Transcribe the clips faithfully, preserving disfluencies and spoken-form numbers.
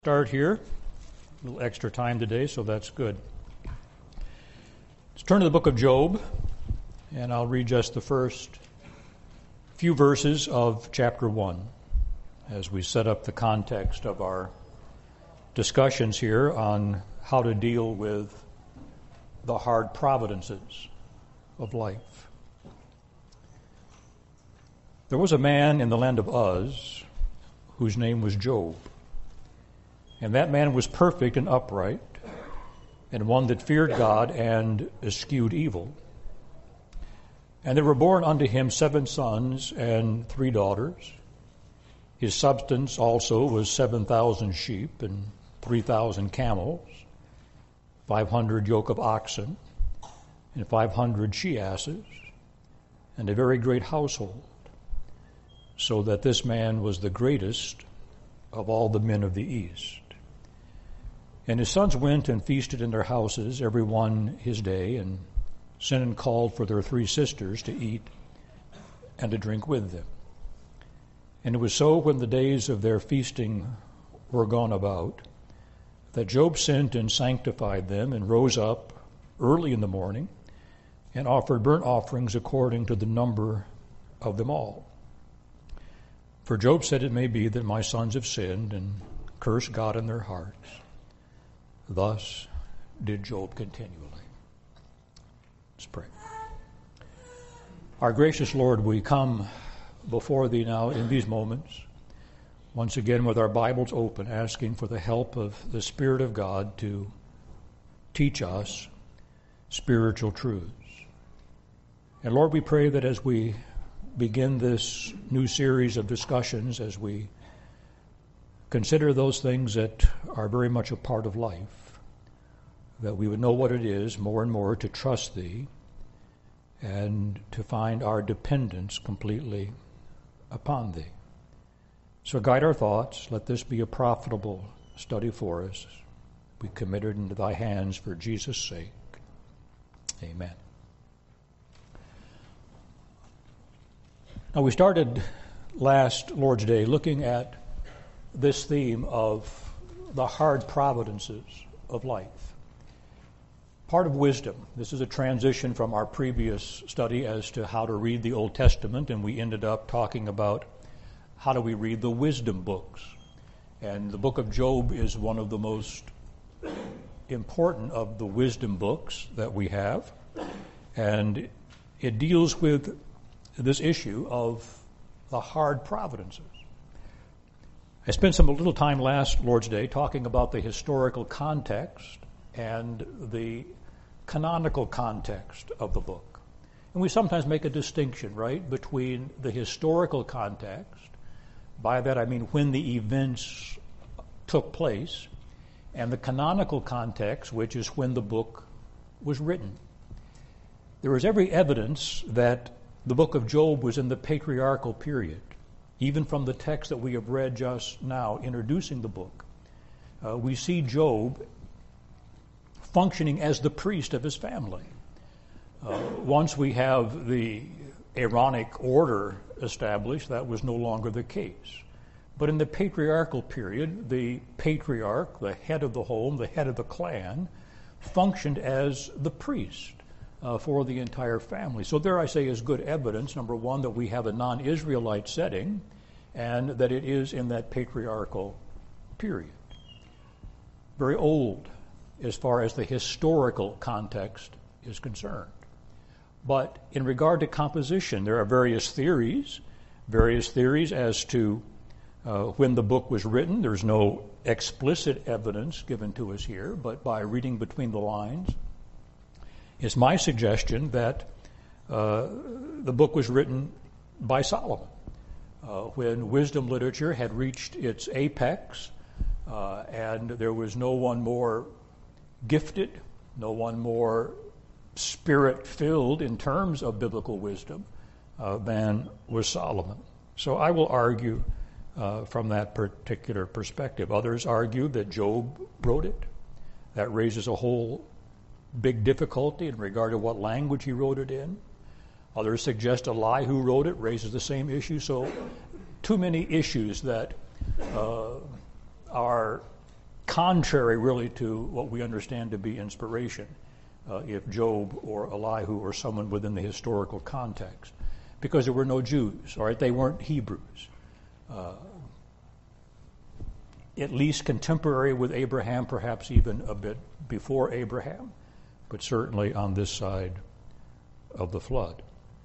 Start here. A little extra time today, so that's good. Let's turn to the book of Job, and I'll read just the first few verses of chapter one as we set up the context of our discussions here on how to deal with the hard providences of life. There was a man in the land of Uz whose name was Job. And that man was perfect and upright, and one that feared God and eschewed evil. And there were born unto him seven sons and three daughters. His substance also was seven thousand sheep and three thousand camels, five hundred yoke of oxen, and five hundred she-asses, and a very great household, so that this man was the greatest of all the men of the east. And his sons went and feasted in their houses, every one his day, and sent and called for their three sisters to eat and to drink with them. And it was so, when the days of their feasting were gone about, that Job sent and sanctified them, and rose up early in the morning, and offered burnt offerings according to the number of them all. For Job said, it may be that my sons have sinned and cursed God in their hearts. Thus did Job continually. Let's pray. Our gracious Lord, we come before Thee now in these moments, once again with our Bibles open, asking for the help of the Spirit of God to teach us spiritual truths. And Lord, we pray that as we begin this new series of discussions, as we consider those things that are very much a part of life, that we would know what it is more and more to trust Thee and to find our dependence completely upon Thee. So guide our thoughts. Let this be a profitable study for us. We commit it into Thy hands for Jesus' sake. Amen. Now, we started last Lord's Day looking at this theme of the hard providences of life. Part of wisdom. This is a transition from our previous study as to how to read the Old Testament, and we ended up talking about how do we read the wisdom books. And the book of Job is one of the most important of the wisdom books that we have, and it deals with this issue of the hard providences. I spent some little time last Lord's Day talking about the historical context and the canonical context of the book. And we sometimes make a distinction, right, between the historical context, by that I mean when the events took place, and the canonical context, which is when the book was written. There is every evidence that the book of Job was in the patriarchal period, even from the text that we have read just now introducing the book. Uh, we see Job functioning as the priest of his family. Uh, once we have the Aaronic order established, that was no longer the case. But in the patriarchal period, the patriarch, the head of the home, the head of the clan, functioned as the priest uh, for the entire family. So there I say is good evidence, number one, that we have a non-Israelite setting and that it is in that patriarchal period. Very old as far as the historical context is concerned. But in regard to composition, there are various theories, various theories as to uh, when the book was written. There's no explicit evidence given to us here, but by reading between the lines, it's my suggestion that uh, the book was written by Solomon uh, when wisdom literature had reached its apex, uh, and there was no one more gifted, no one more spirit-filled in terms of biblical wisdom uh, than was Solomon. So I will argue uh, from that particular perspective. Others argue that Job wrote it. That raises a whole big difficulty in regard to what language he wrote it in. Others suggest Elihu wrote it, raises the same issue. So too many issues that uh, are contrary really to what we understand to be inspiration, uh, if Job or Elihu or someone within the historical context, because there were no Jews, all right? They weren't Hebrews. Uh, at least contemporary with Abraham, perhaps even a bit before Abraham, but certainly on this side of the flood.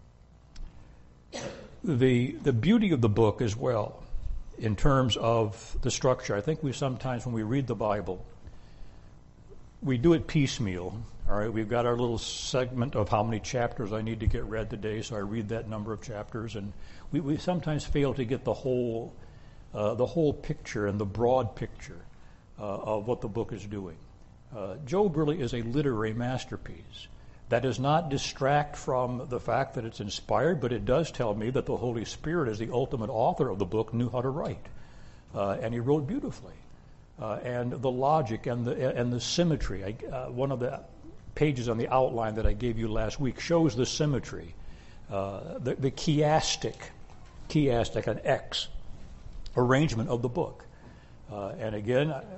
The, the beauty of the book as well, in terms of the structure, I think we sometimes, when we read the Bible, we do it piecemeal. All right, we've got our little segment of how many chapters I need to get read today, so I read that number of chapters, and we, we sometimes fail to get the whole, uh, the whole picture and the broad picture uh, of what the book is doing. Uh, Job really is a literary masterpiece. That does not distract from the fact that it's inspired, but it does tell me that the Holy Spirit, as the ultimate author of the book, knew how to write. Uh, and he wrote beautifully. Uh, and the logic and the and the symmetry. I, uh, one of the pages on the outline that I gave you last week shows the symmetry, uh, the, the chiastic, chiastic, an X, arrangement of the book. Uh, and again, uh,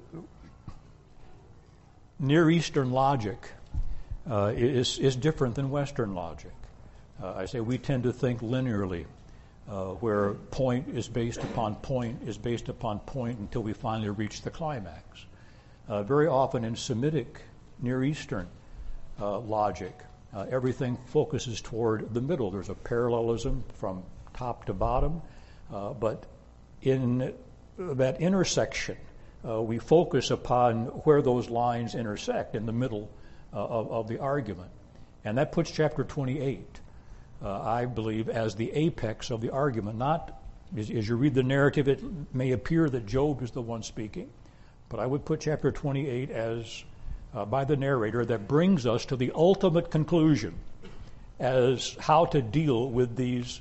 Near Eastern logic Uh, is, is different than Western logic. Uh, I say we tend to think linearly, uh, where point is based upon point is based upon point until we finally reach the climax. Uh, very often in Semitic Near Eastern uh, logic, uh, everything focuses toward the middle. There's a parallelism from top to bottom, uh, but in that intersection, uh, we focus upon where those lines intersect in the middle Uh, of, of the argument. And that puts chapter twenty-eight, uh, I believe, as the apex of the argument. Not, as, as you read the narrative, it may appear that Job is the one speaking, but I would put chapter twenty-eight as, uh, by the narrator, that brings us to the ultimate conclusion as how to deal with these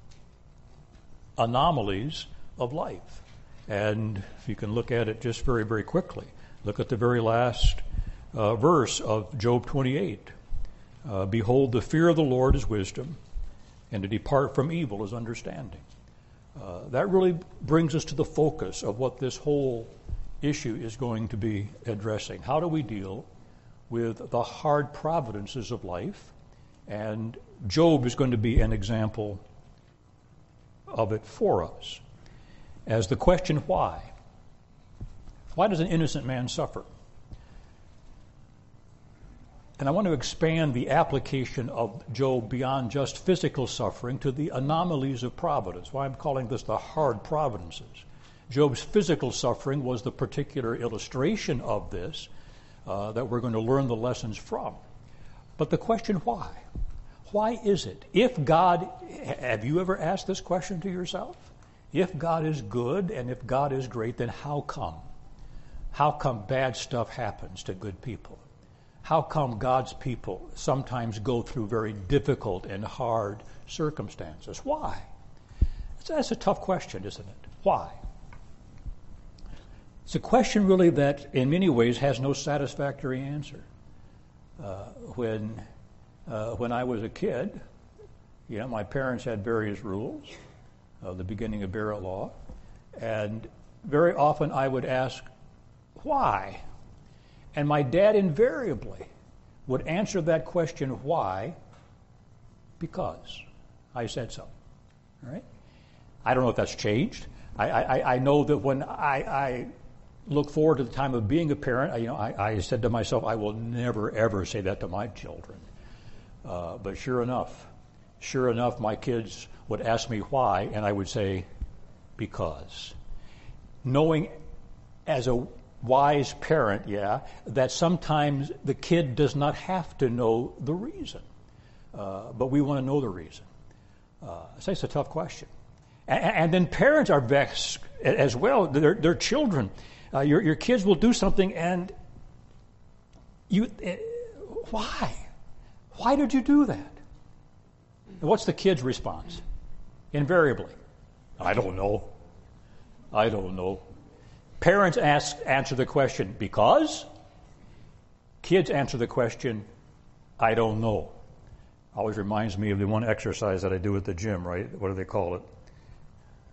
anomalies of life. And if you can look at it just very, very quickly, look at the very last Uh, verse of Job twenty-eight. Uh, Behold, the fear of the Lord is wisdom, and to depart from evil is understanding. Uh, that really brings us to the focus of what this whole issue is going to be addressing. How do we deal with the hard providences of life? And Job is going to be an example of it for us. As the question, why? Why does an innocent man suffer? And I want to expand the application of Job beyond just physical suffering to the anomalies of providence. Why I'm calling this the hard providences. Job's physical suffering was the particular illustration of this uh, that we're going to learn the lessons from. But the question, why? Why is it? If God, have you ever asked this question to yourself? If God is good and if God is great, then how come? How come bad stuff happens to good people? How come God's people sometimes go through very difficult and hard circumstances? Why? That's a tough question, isn't it? Why? It's a question really that in many ways has no satisfactory answer. Uh, when, uh, when I was a kid, you know, my parents had various rules, uh, the beginning of Barrett Law, and very often I would ask, why? And my dad invariably would answer that question, why? Because I said so. All right? I don't know if that's changed. I, I, I know that when I, I look forward to the time of being a parent, I, you know, I, I said to myself, I will never, ever say that to my children. Uh, but sure enough, sure enough, my kids would ask me why, and I would say, because. Knowing as a wise parent, yeah, that sometimes the kid does not have to know the reason. Uh, but we want to know the reason. Uh, so it's a tough question. And, and then parents are vexed as well. Their, their children, uh, your, your kids will do something and you, uh, why? Why did you do that? And what's the kid's response? Invariably, I don't know. I don't know. Parents ask, answer the question, because? Kids answer the question, I don't know. Always reminds me of the one exercise that I do at the gym, right? What do they call it?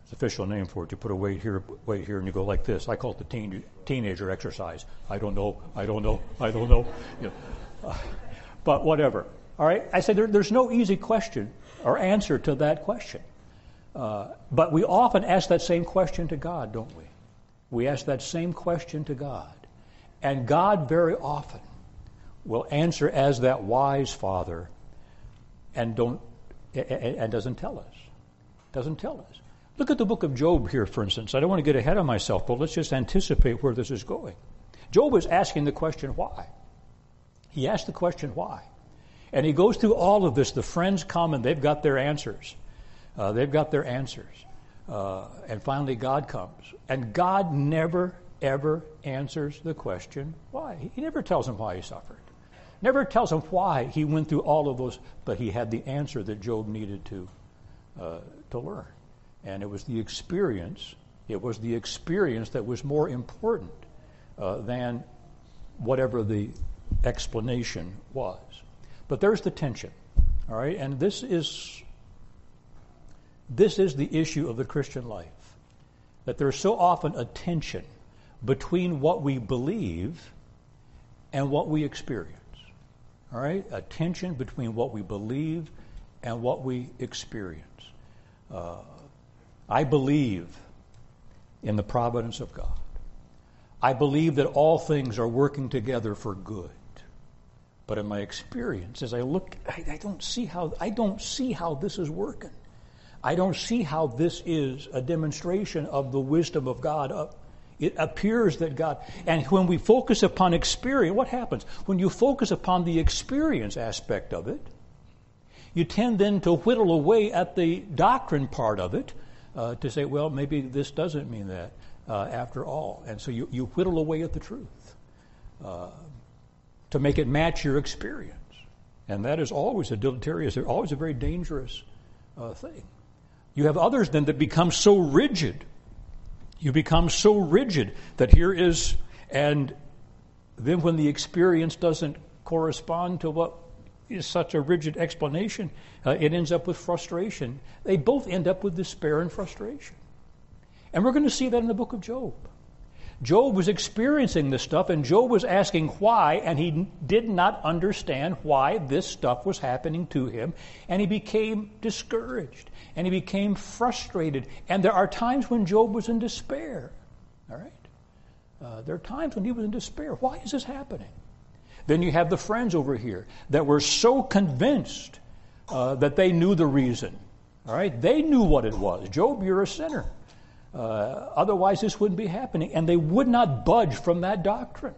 It's an official name for it. You put a weight here, weight here, and you go like this. I call it the teen, teenager exercise. I don't know, I don't know, I don't know. You know. Uh, but whatever. All right? I said there, there's no easy question or answer to that question. Uh, but we often ask that same question to God, don't we? We ask that same question to God. And God very often will answer as that wise Father and don't and doesn't tell us. Doesn't tell us. Look at the book of Job here, for instance. I don't want to get ahead of myself, but let's just anticipate where this is going. Job is asking the question, why? He asked the question, why? And he goes through all of this. The friends come and they've got their answers. Uh, they've got their answers. Uh, and finally God comes. And God never, ever answers the question, why? He never tells him why he suffered. Never tells him why he went through all of those, but he had the answer that Job needed to uh, to learn. And it was the experience, it was the experience that was more important uh, than whatever the explanation was. But there's the tension, all right? And this is this is the issue of the Christian life, that there's so often a tension between what we believe and what we experience. All right? A tension between what we believe and what we experience. Uh, I believe in the providence of God. I believe that all things are working together for good. But in my experience, as I look, I, I don't see how I don't see how this is working. I don't see how this is a demonstration of the wisdom of God. Uh, It appears that God, and when we focus upon experience, what happens? When you focus upon the experience aspect of it, you tend then to whittle away at the doctrine part of it, uh, to say, well, maybe this doesn't mean that uh, after all. And so you, you whittle away at the truth uh, to make it match your experience. And that is always a deleterious, always a very dangerous uh, thing. You have others then that become so rigid. You become so rigid that here is, and then when the experience doesn't correspond to what is such a rigid explanation, uh, it ends up with frustration. They both end up with despair and frustration. And we're going to see that in the book of Job. Job was experiencing this stuff, and Job was asking why, and he did not understand why this stuff was happening to him, and he became discouraged, and he became frustrated. And there are times when Job was in despair. All right? Uh, there are times when he was in despair. Why is this happening? Then you have the friends over here that were so convinced uh, that they knew the reason. All right? They knew what it was. Job, you're a sinner. Uh, otherwise, this wouldn't be happening. And they would not budge from that doctrine.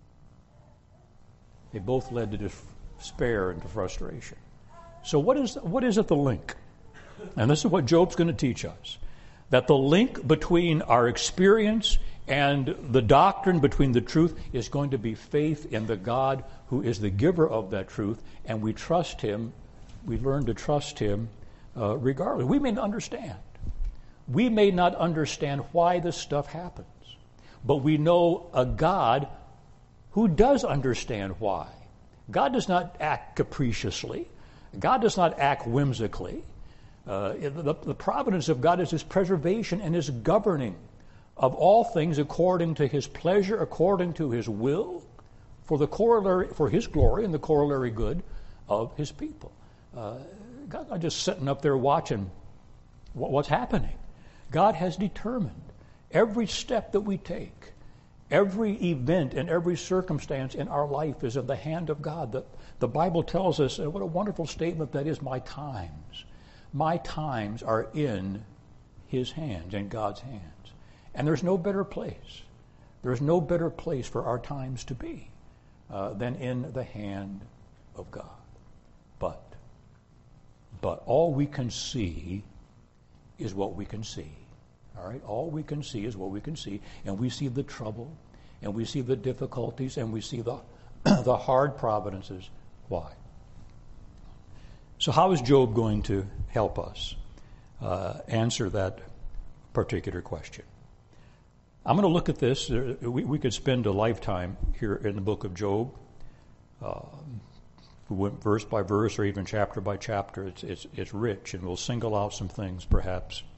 They both led to despair and to frustration. So what is what is it the link? And this is what Job's going to teach us. That the link between our experience and the doctrine, between the truth, is going to be faith in the God who is the giver of that truth. And we trust Him. We learn to trust Him uh, regardless. We may not understand. We may not understand why this stuff happens, but we know a God who does understand why. God does not act capriciously. God does not act whimsically. Uh, the, the providence of God is His preservation and His governing of all things according to His pleasure, according to His will, for the corollary, for His glory and the corollary good of His people. Uh, God's not just sitting up there watching what, what's happening. God has determined every step that we take, every event and every circumstance in our life is in the hand of God. The, the Bible tells us, and what a wonderful statement that is, my times. My times are in His hands, in God's hands. And there's no better place. There's no better place for our times to be uh, than in the hand of God. But, but all we can see is what we can see. All right? All we can see is what we can see. And we see the trouble, and we see the difficulties, and we see the, the hard providences. Why? So how is Job going to help us uh, answer that particular question? I'm going to look at this. We, we could spend a lifetime here in the book of Job. Uh, we went verse by verse or even chapter by chapter. It's, it's, it's rich, and we'll single out some things perhaps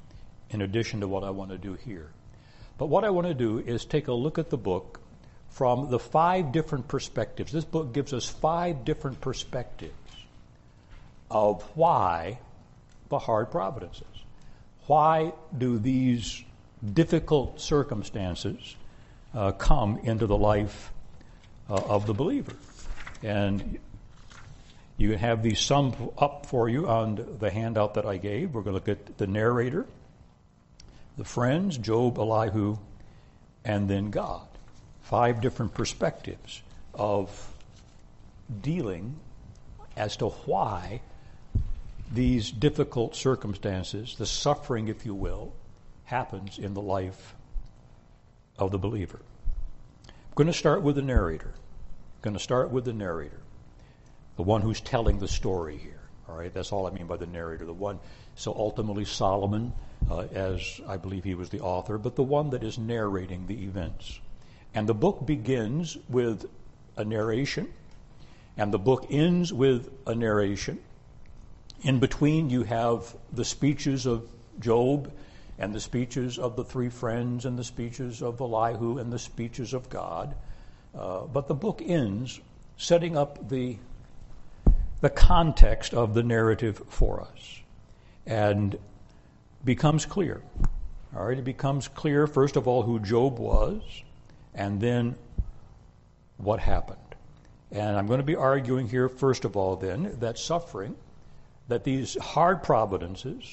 in addition to what I want to do here. But what I want to do is take a look at the book from the five different perspectives. This book gives us five different perspectives of why the hard providences. Why do these difficult circumstances uh, come into the life uh, of the believer? And you have these summed up for you on the handout that I gave. We're going to look at the narrator, the friends, Job, Elihu, and then God. Five different perspectives of dealing as to why these difficult circumstances, the suffering, if you will, happens in the life of the believer. I'm going to start with the narrator. I'm going to start with the narrator, the one who's telling the story here. All right, that's all I mean by the narrator. The one, so ultimately Solomon, uh, as I believe he was the author, but the one that is narrating the events. And the book begins with a narration, and the book ends with a narration. In between, you have the speeches of Job, and the speeches of the three friends, and the speeches of Elihu, and the speeches of God. Uh, but the book ends setting up the the context of the narrative for us, and becomes clear. All right, it becomes clear, first of all, who Job was, and then what happened. And I'm going to be arguing here, first of all, then, that suffering, that these hard providences,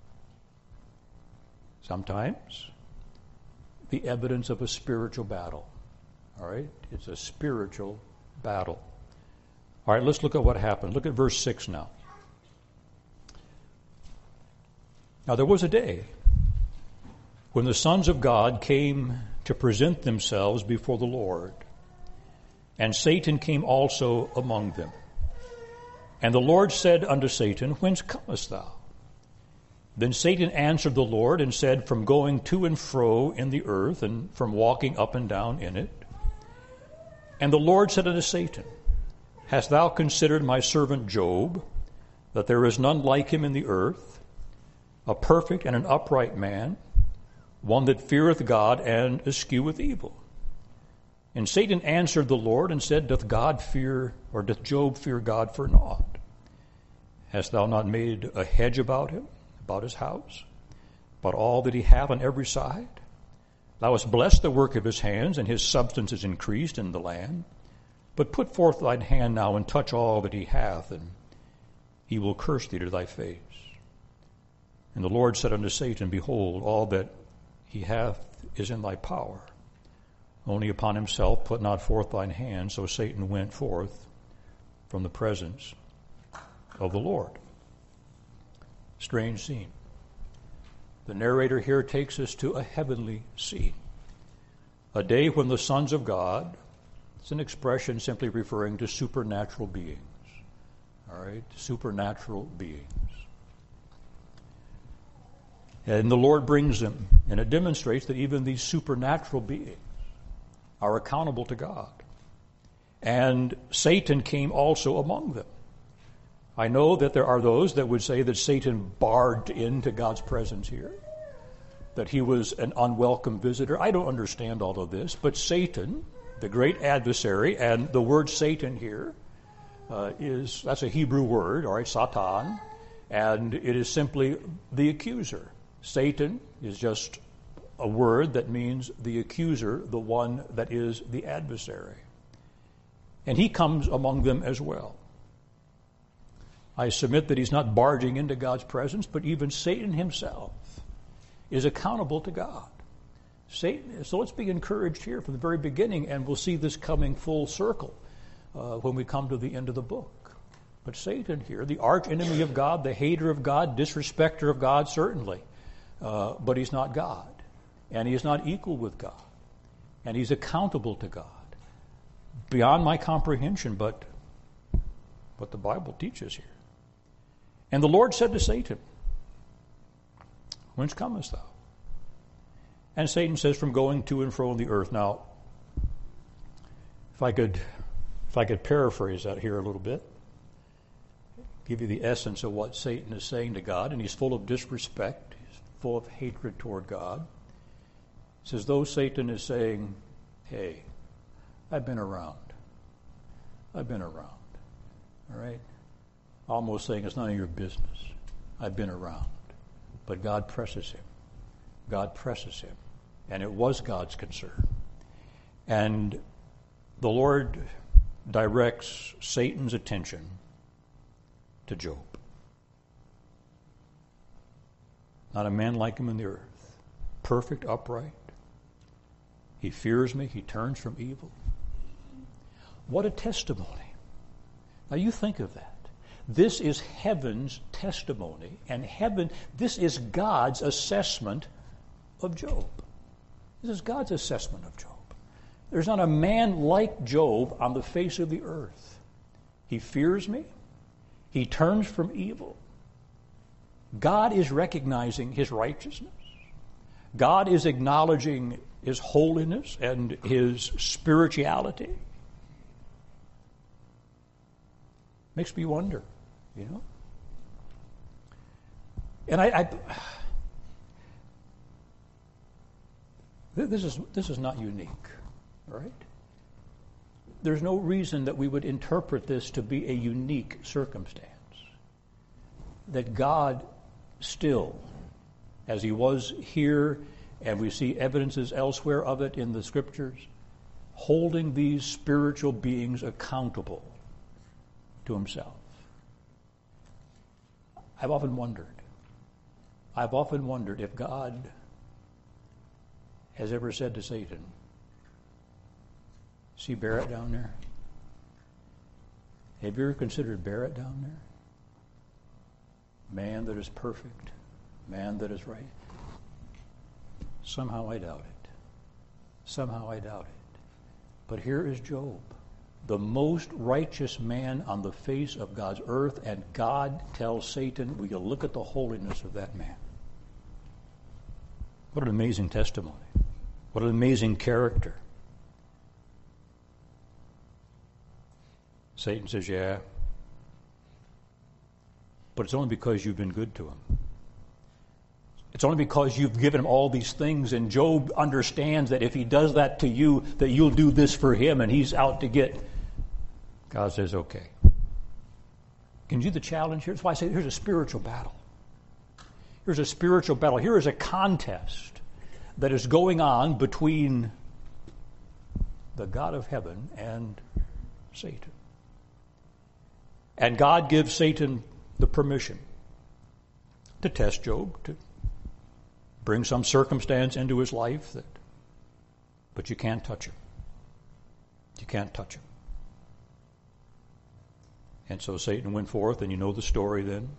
sometimes the evidence of a spiritual battle. All right, it's a spiritual battle. All right, let's look at what happened. Look at verse six now. Now there was a day when the sons of God came to present themselves before the Lord, and Satan came also among them. And the Lord said unto Satan, Whence comest thou? Then Satan answered the Lord and said, From going to and fro in the earth, and from walking up and down in it. And the Lord said unto Satan, Hast thou considered my servant Job, that there is none like him in the earth, a perfect and an upright man, one that feareth God and escheweth evil? And Satan answered the Lord and said, Doth God fear, or doth Job fear God for naught? Hast thou not made a hedge about him, about his house, about all that he hath on every side? Thou hast blessed the work of his hands, and his substance is increased in the land. But put forth thine hand now, and touch all that he hath, and he will curse thee to thy face. And the Lord said unto Satan, Behold, all that he hath is in thy power. Only upon himself put not forth thine hand. So Satan went forth from the presence of the Lord. Strange scene. The narrator here takes us to a heavenly scene. A day when the sons of God, it's an expression simply referring to supernatural beings. All right, supernatural beings. And the Lord brings them, and it demonstrates that even these supernatural beings are accountable to God. And Satan came also among them. I know that there are those that would say that Satan barged into God's presence here, that he was an unwelcome visitor. I don't understand all of this, but Satan, the great adversary, and the word Satan here uh, is, that's a Hebrew word, all right, Satan, and it is simply the accuser. Satan is just a word that means the accuser, the one that is the adversary. And he comes among them as well. I submit that he's not barging into God's presence, but even Satan himself is accountable to God. Satan, so let's be encouraged here from the very beginning, and we'll see this coming full circle uh, when we come to the end of the book. But Satan here, the arch enemy of God, the hater of God, disrespecter of God, certainly, uh, but he's not God. And he is not equal with God. And he's accountable to God. Beyond my comprehension, but what the Bible teaches here. And the Lord said to Satan, Whence comest thou? And Satan says, From going to and fro in the earth. Now, if I could if I could paraphrase that here a little bit, give you the essence of what Satan is saying to God, and he's full of disrespect, he's full of hatred toward God. It's as though Satan is saying, hey, I've been around. I've been around. All right? Almost saying it's none of your business. I've been around. But God presses him. God presses him. And it was God's concern. And the Lord directs Satan's attention to Job. Not a man like him in the earth. Perfect, upright. He fears me. He turns from evil. What a testimony. Now you think of that. This is heaven's testimony, and heaven, this is God's assessment of Job. This is God's assessment of Job. There's not a man like Job on the face of the earth. He fears me. He turns from evil. God is recognizing his righteousness. God is acknowledging his holiness and his spirituality. Makes me wonder, you know. And I, I this is this is not unique, all right? There's no reason that we would interpret this to be a unique circumstance. That God still, as he was here, and we see evidences elsewhere of it in the scriptures, holding these spiritual beings accountable to himself. I've often wondered, I've often wondered if God has ever said to Satan, see Barrett down there? Have you ever considered Barrett down there? Man that is perfect, man that is right. Somehow I doubt it. Somehow I doubt it. But here is Job, the most righteous man on the face of God's earth, and God tells Satan, will you look at the holiness of that man? What an amazing testimony. What an amazing character. Satan says, yeah, but it's only because you've been good to him. It's only because you've given him all these things, and Job understands that if he does that to you, that you'll do this for him, and he's out to get. God says, okay. Can you see the challenge here? That's why I say here's a spiritual battle. Here's a spiritual battle. Here is a contest that is going on between the God of heaven and Satan. And God gives Satan the permission to test Job, to bring some circumstance into his life that, but you can't touch him. You can't touch him. And so Satan went forth, and you know the story then.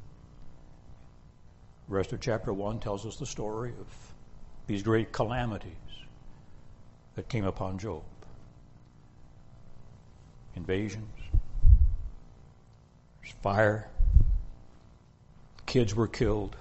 The rest of chapter one tells us the story of these great calamities that came upon Job. Invasions, fire, kids were killed.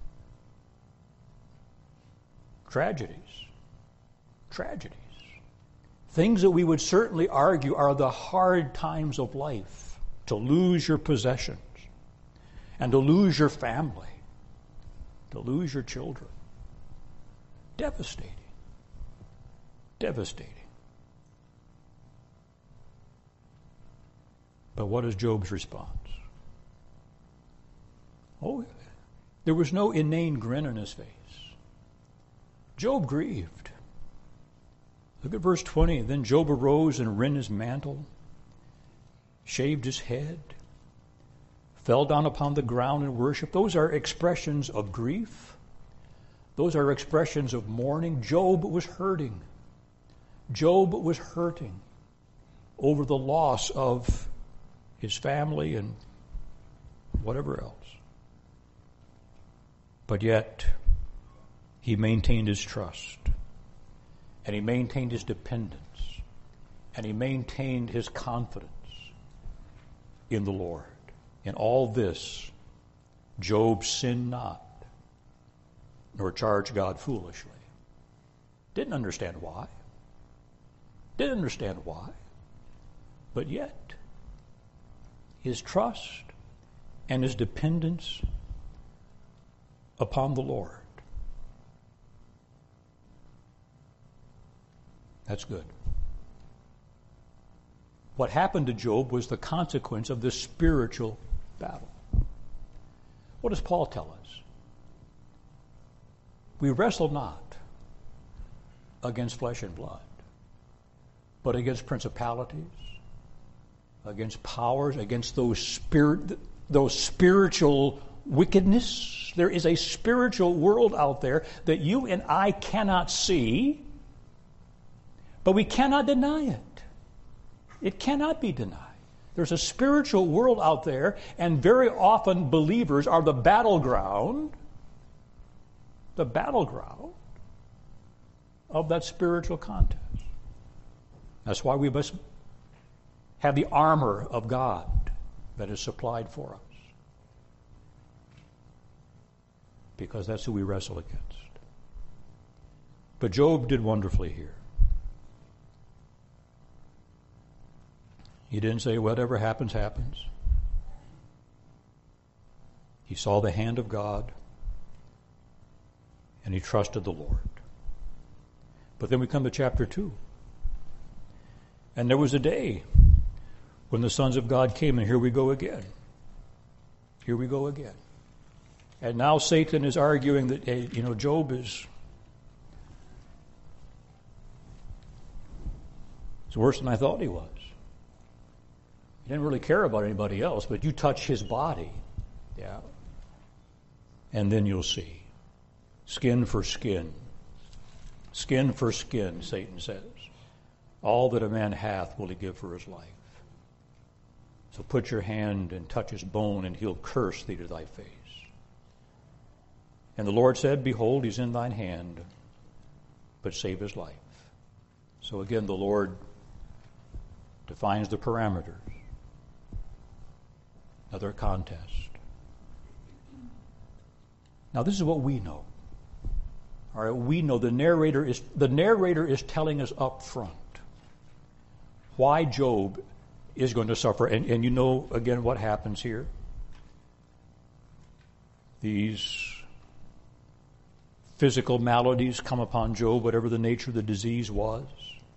Tragedies. Tragedies. Things that we would certainly argue are the hard times of life. To lose your possessions. And to lose your family. To lose your children. Devastating. Devastating. But what is Job's response? Oh, there was no inane grin on his face. Job grieved. Look at verse twenty. Then Job arose and rent his mantle, shaved his head, fell down upon the ground and worshiped. Those are expressions of grief. Those are expressions of mourning. Job was hurting. Job was hurting over the loss of his family and whatever else. But yet, he maintained his trust, and he maintained his dependence, and he maintained his confidence in the Lord. In all this, Job sinned not, nor charged God foolishly. Didn't understand why. Didn't understand why. But yet, his trust and his dependence upon the Lord That's good. What happened to Job was the consequence of this spiritual battle. What does Paul tell us? We wrestle not against flesh and blood, but against principalities, against powers, against those spirit, those spiritual wickedness. There is a spiritual world out there that you and I cannot see, but we cannot deny it. It cannot be denied. There's a spiritual world out there, and very often believers are the battleground, the battleground of that spiritual contest. That's why we must have the armor of God that is supplied for us, because that's who we wrestle against. But Job did wonderfully here. He didn't say, whatever happens, happens. He saw the hand of God, and he trusted the Lord. But then we come to chapter two. And there was a day when the sons of God came, and here we go again. Here we go again. And now Satan is arguing that, hey, you know, Job is it's worse than I thought he was. He didn't really care about anybody else, but you touch his body, yeah, and then you'll see. Skin for skin. Skin for skin, Satan says. All that a man hath will he give for his life. So put your hand and touch his bone, and he'll curse thee to thy face. And the Lord said, behold, he's in thine hand, but save his life. So again, the Lord defines the parameters. Another contest. Now this is what we know. All right, we know the narrator is the narrator is telling us up front why Job is going to suffer. And, and you know, again, what happens here. These physical maladies come upon Job, whatever the nature of the disease was.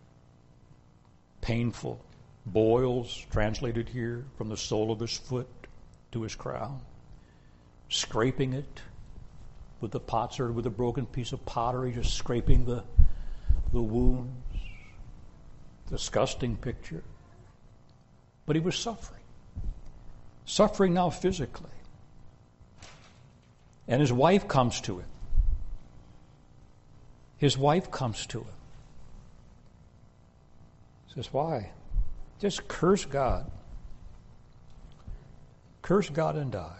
Painful. Boils, translated here, from the sole of his foot to his crown. Scraping it with the potsherd, with a broken piece of pottery, just scraping the, the wounds. Disgusting picture. But he was suffering. Suffering now physically. And his wife comes to him. His wife comes to him. Says, why? Just curse God. Curse God and die.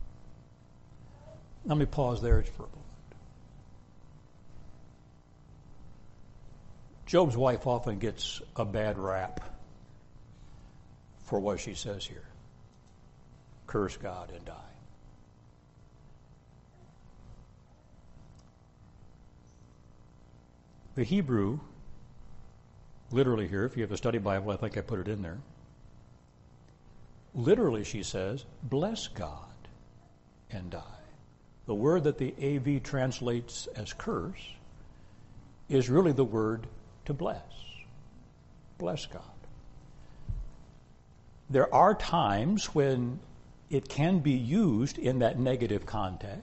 Let me pause there for a moment. Job's wife often gets a bad rap for what she says here. Curse God and die. The Hebrew, literally here, if you have a study Bible, I think I put it in there. Literally, she says, bless God and die. The word that the A V translates as curse is really the word to bless. Bless God. There are times when it can be used in that negative context.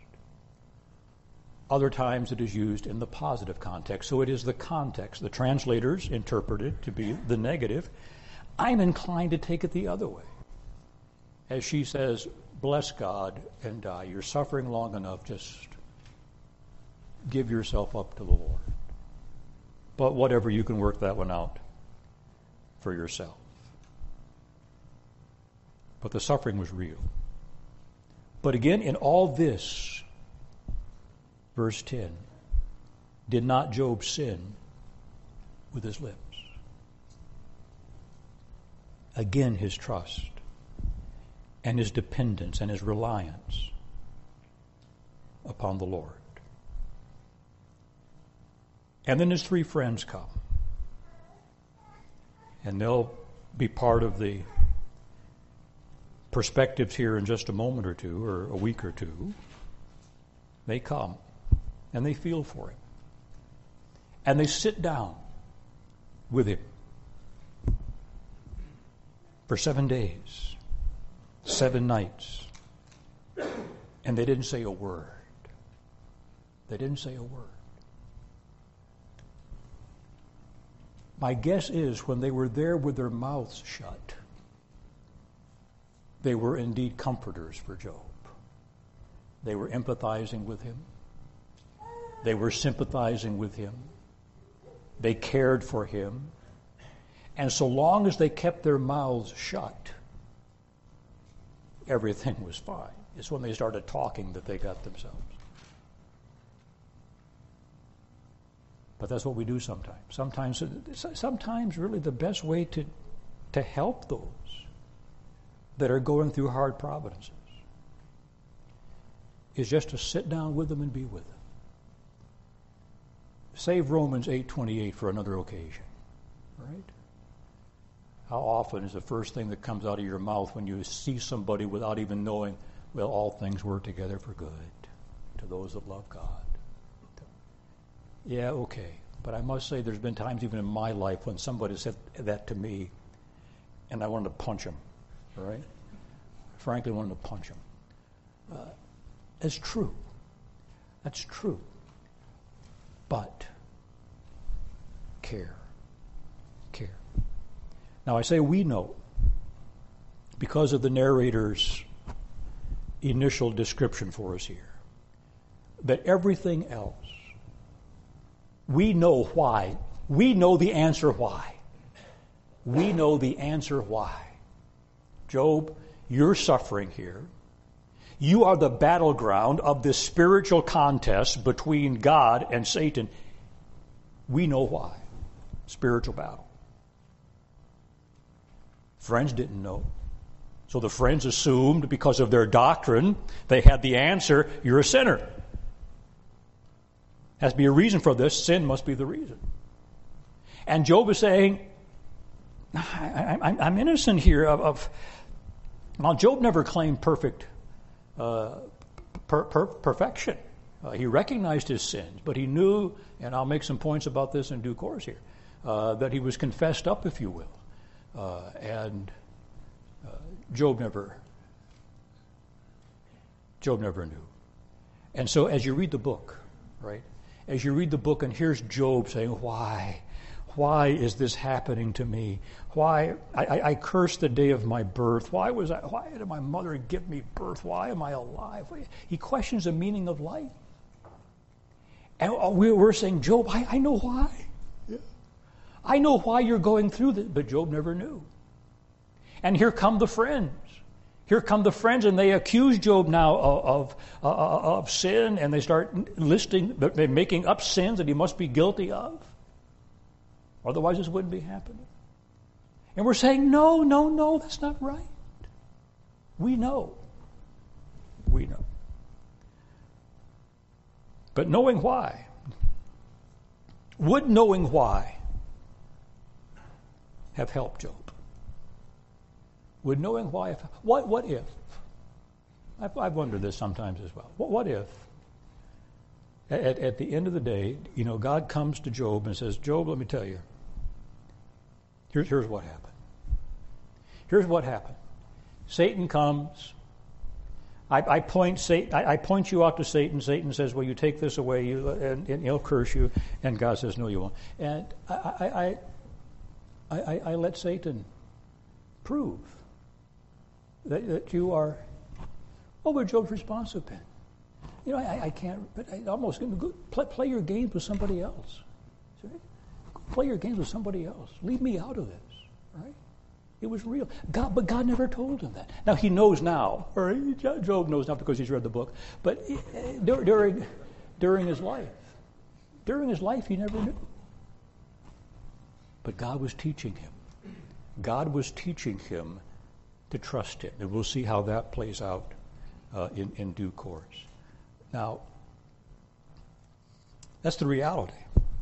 Other times it is used in the positive context. So it is the context. The translators interpret it to be the negative. I'm inclined to take it the other way. As she says, bless God and die. You're suffering long enough, just give yourself up to the Lord. But whatever, you can work that one out for yourself. But the suffering was real. But again, in all this, verse ten, did not Job sin with his lips? Again, his trust and his dependence and his reliance upon the Lord. And then his three friends come. And they'll be part of the perspectives here in just a moment or two, or a week or two. They come and they feel for him. And they sit down with him for seven days, seven nights, and they didn't say a word. They didn't say a word. My guess is when they were there with their mouths shut, they were indeed comforters for Job. They were empathizing with him. They were sympathizing with him. They cared for him. And so long as they kept their mouths shut, everything was fine. It's when they started talking that they got themselves. But that's what we do sometimes. Sometimes, sometimes really the best way to, to help those that are going through hard providences is just to sit down with them and be with them. Save Romans eight twenty-eight for another occasion, right? How often is the first thing that comes out of your mouth when you see somebody without even knowing, well, all things work together for good to those that love God? Yeah, okay. But I must say there's been times even in my life when somebody said that to me and I wanted to punch him, all right? Frankly, I wanted to punch him. Uh, it's true. That's true. But care. Care. Now I say we know because of the narrator's initial description for us here that everything else, we know why. We know the answer why. We know the answer why. Job, you're suffering here. You are the battleground of this spiritual contest between God and Satan. We know why. Spiritual battle. Friends didn't know. So the friends assumed because of their doctrine, they had the answer, you're a sinner. Has to be a reason for this. Sin must be the reason. And Job is saying, I, I, I'm innocent here of, of... Now, Job never claimed perfect uh, per, per, perfection. Uh, he recognized his sins, but he knew, and I'll make some points about this in due course here, uh, that he was confessed up, if you will. Uh, and uh, Job never, Job never knew. And so as you read the book, right, as you read the book and here's Job saying, why? Why is this happening to me? Why? I, I, I cursed the day of my birth. Why was I? Why did my mother give me birth? Why am I alive? He questions the meaning of life. And we we're saying, Job, I, I know why. Yeah. I know why you're going through this. But Job never knew. And here come the friends. Here come the friends, and they accuse Job now of, of, uh, of sin, and they start listing, making up sins that he must be guilty of. Otherwise, this wouldn't be happening. And we're saying, no, no, no, that's not right. We know. We know. But knowing why, would knowing why have helped Job? Would knowing why, have, what, what if? I've, I've wondered this sometimes as well. What, what if, at, at the end of the day, you know, God comes to Job and says, Job, let me tell you, here's, here's what happened. Here's what happened. Satan comes. I, I point Satan, I, I point you out to Satan. Satan says, well, you take this away, you, and, and he'll curse you. And God says, no, you won't. And I, I, I, I, I let Satan prove that, that you are, what would Job's response have been? You know, I, I can't, but I almost, play, play your games with somebody else. See? Play your games with somebody else. Leave me out of this, right? It was real. God, but God never told him that. Now, he knows now, or Job knows now because he's read the book, but during, during his life, during his life, he never knew. But God was teaching him. God was teaching him to trust him. And we'll see how that plays out uh, in, in due course. Now, that's the reality.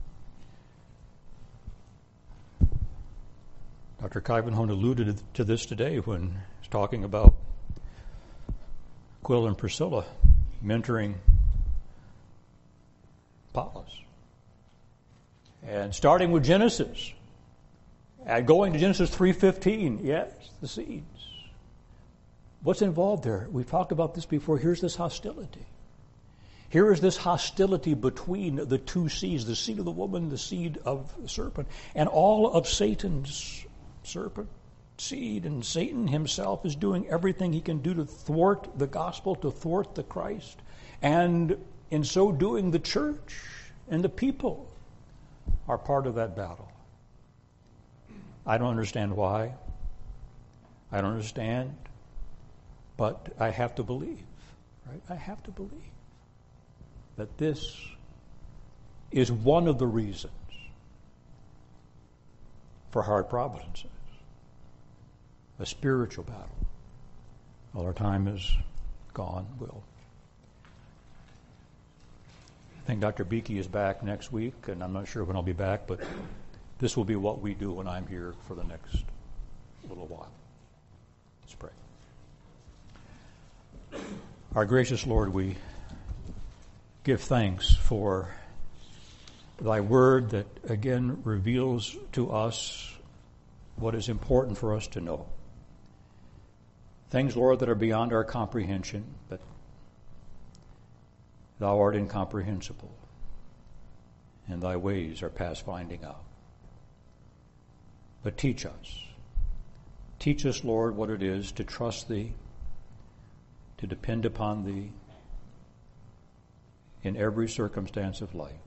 Doctor Kuyvenhoven alluded to this today when he was talking about Aquila and Priscilla mentoring Apollos. And starting with Genesis, And going to Genesis three fifteen, yes, the seeds. What's involved there? We've talked about this before. Here's this hostility. Here is this hostility between the two seeds, the seed of the woman, the seed of the serpent, and all of Satan's serpent seed. And Satan himself is doing everything he can do to thwart the gospel, to thwart the Christ. And in so doing, the church and the people are part of that battle. I don't understand why. I don't understand. But I have to believe, right? I have to believe that this is one of the reasons for hard providences, a spiritual battle. Well, our time is gone, Will. I think Doctor Beakey is back next week, and I'm not sure when I'll be back, but this will be what we do when I'm here for the next little while. Let's pray. Our gracious Lord, we give thanks for thy word that again reveals to us what is important for us to know. Things, Lord, that are beyond our comprehension, but thou art incomprehensible, and thy ways are past finding out. But teach us. Teach us, Lord, what it is to trust thee, to depend upon thee in every circumstance of life.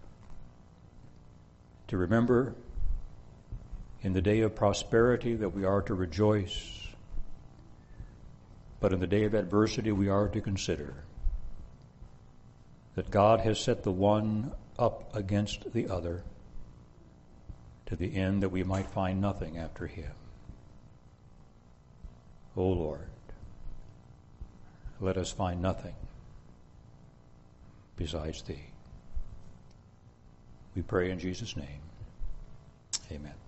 To remember in the day of prosperity that we are to rejoice, but in the day of adversity we are to consider that God has set the one up against the other to the end that we might find nothing after him. O Lord, let us find nothing besides thee. We pray in Jesus' name. Amen.